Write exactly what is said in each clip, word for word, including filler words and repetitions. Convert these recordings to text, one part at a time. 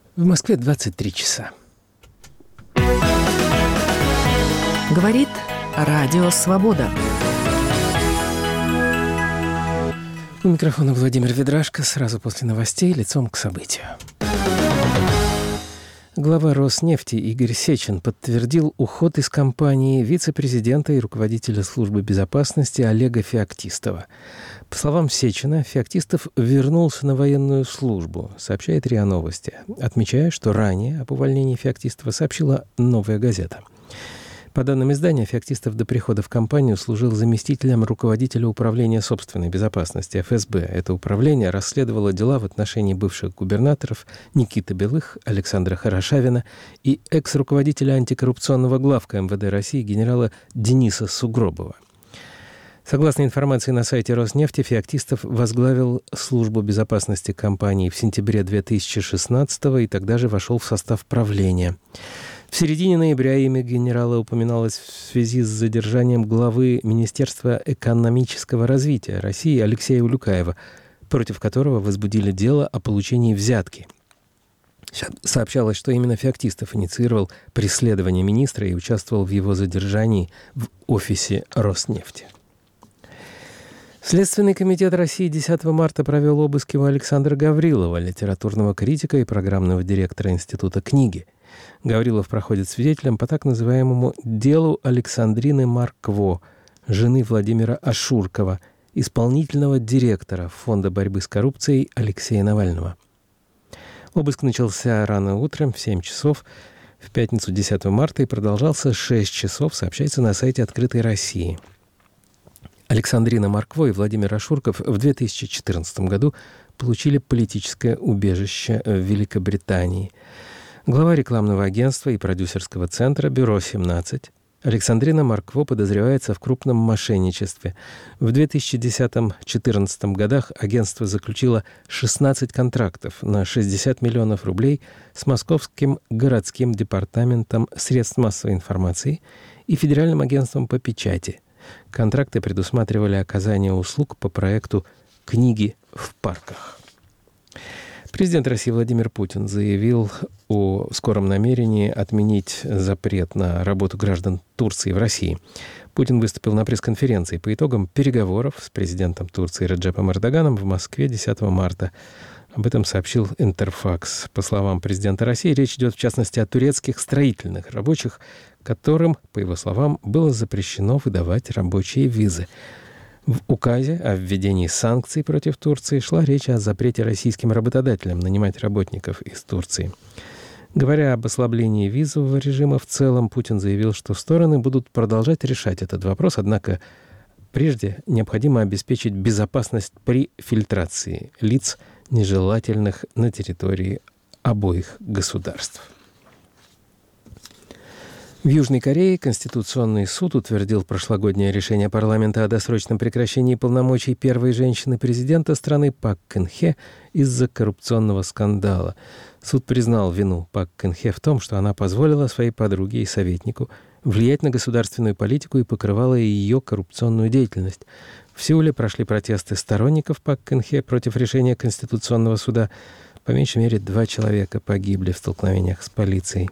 В Москве двадцать три часа. Говорит Радио Свобода. У микрофона Владимир Ведрашко. Сразу после новостей лицом к событию. Глава Роснефти Игорь Сечин подтвердил уход из компании вице-президента и руководителя службы безопасности Олега Феоктистова. По словам Сечина, Феоктистов вернулся на военную службу, сообщает РИА Новости, отмечая, что ранее об увольнении Феоктистова сообщила «Новая газета». По данным издания, Феоктистов до прихода в компанию служил заместителем руководителя управления собственной безопасности эф эс бэ. Это управление расследовало дела в отношении бывших губернаторов Никиты Белых, Александра Хорошавина и экс-руководителя антикоррупционного главка эм вэ дэ России генерала Дениса Сугробова. Согласно информации на сайте Роснефти, Феоктистов возглавил службу безопасности компании в сентябре две тысячи шестнадцатого и тогда же вошел в состав правления. В середине ноября имя генерала упоминалось в связи с задержанием главы Министерства экономического развития России Алексея Улюкаева, против которого возбудили дело о получении взятки. Сообщалось, что именно Феоктистов инициировал преследование министра и участвовал в его задержании в офисе Роснефти. Следственный комитет России десятого марта провел обыски у Александра Гаврилова, литературного критика и программного директора Института книги. Гаврилов проходит свидетелем по так называемому делу Александрины Маркво, жены Владимира Ашуркова, исполнительного директора Фонда борьбы с коррупцией Алексея Навального. Обыск начался рано утром в семь часов в пятницу десятого марта и продолжался шесть часов, сообщается на сайте «Открытой России». Александрина Маркво и Владимир Ашурков в две тысячи четырнадцатом году получили политическое убежище в Великобритании. Глава рекламного агентства и продюсерского центра «Бюро семнадцать» Александрина Маркво подозревается в крупном мошенничестве. В две тысячи десятом — две тысячи четырнадцатом годах агентство заключило шестнадцать контрактов на шестьдесят миллионов рублей с Московским городским департаментом средств массовой информации и Федеральным агентством по печати. Контракты предусматривали оказание услуг по проекту «Книги в парках». Президент России Владимир Путин заявил о скором намерении отменить запрет на работу граждан Турции в России. Путин выступил на пресс-конференции по итогам переговоров с президентом Турции Реджепом Эрдоганом в Москве десятого марта. Об этом сообщил Интерфакс. По словам президента России, речь идет в частности о турецких строительных рабочих, которым, по его словам, было запрещено выдавать рабочие визы. В указе о введении санкций против Турции шла речь о запрете российским работодателям нанимать работников из Турции. Говоря об ослаблении визового режима в целом, Путин заявил, что стороны будут продолжать решать этот вопрос, однако прежде необходимо обеспечить безопасность при фильтрации лиц, нежелательных на территории обоих государств. В Южной Корее Конституционный суд утвердил прошлогоднее решение парламента о досрочном прекращении полномочий первой женщины-президента страны Пак Кын Хе из-за коррупционного скандала. Суд признал вину Пак Кын Хе в том, что она позволила своей подруге и советнику влиять на государственную политику и покрывала ее коррупционную деятельность. В Сеуле прошли протесты сторонников Пак Кын Хе против решения Конституционного суда. По меньшей мере, два человека погибли в столкновениях с полицией.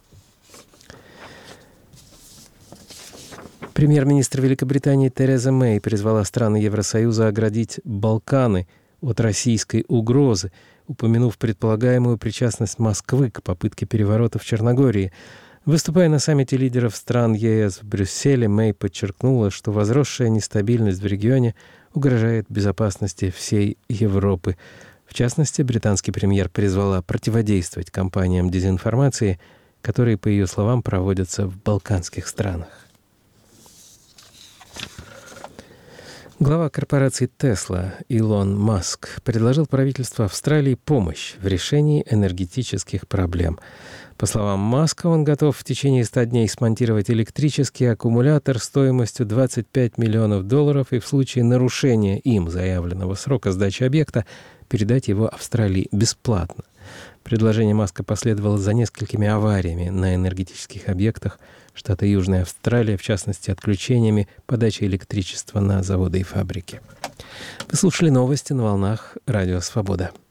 Премьер-министр Великобритании Тереза Мэй призвала страны Евросоюза оградить Балканы от российской угрозы, упомянув предполагаемую причастность Москвы к попытке переворота в Черногории. Выступая на саммите лидеров стран е эс в Брюсселе, Мэй подчеркнула, что возросшая нестабильность в регионе угрожает безопасности всей Европы. В частности, британский премьер призвала противодействовать кампаниям дезинформации, которые, по ее словам, проводятся в балканских странах. Глава корпорации Tesla Илон Маск предложил правительству Австралии помощь в решении энергетических проблем. По словам Маска, он готов в течение ста дней смонтировать электрический аккумулятор стоимостью двадцать пять миллионов долларов и в случае нарушения им заявленного срока сдачи объекта передать его Австралии бесплатно. Предложение Маска последовало за несколькими авариями на энергетических объектах штата Южная Австралия, в частности, отключениями подачи электричества на заводы и фабрики. Вы слушали новости на волнах Радио Свобода.